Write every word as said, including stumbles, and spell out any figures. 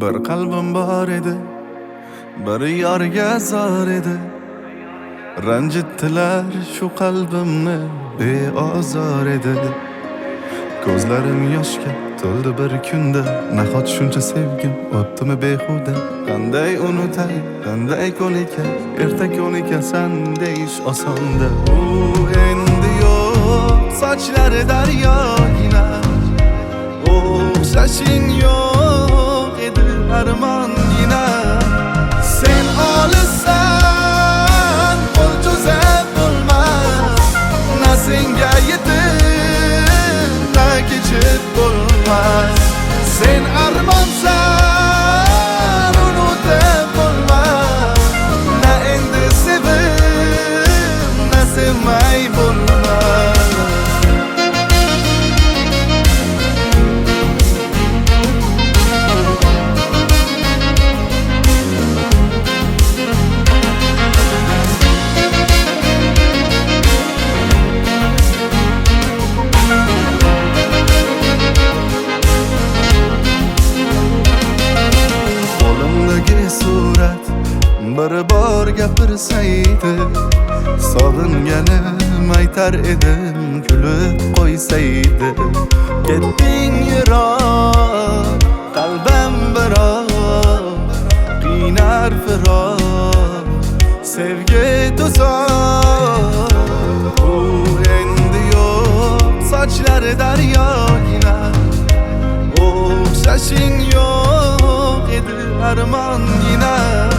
Bir qalbim bor edi, bir yorga zor edi. Ranjitdilar shu qalbimni, beozor edi. Ko'zlarim yoshga to'ldi bir kunda, nahot shuncha sevgim o'tdimi behuda? Qanday unutay, qanday ko'nikay, erta ko'nikasan deyish osonda. U endi yo'q, sochlari daryogina, o'xshashing yo'q edi armongina. Sen olissan, qo'l cho'zib bo'lmas, na senga yetib, na kechib bo'lmas. Sen armonsan, unutib bo'lmas, na endi sevib, na sevmay bo'lmas. Surat bir bor gapirsaydi, sog'inganim aytar edim, kulib qo'ysaydi. Ketding yiroq, qalbim biroq, qiynar firoq, sevgi tuzoq. U endi yo'q, sochlari daryogina, o'xshashing yo'q edi armongina.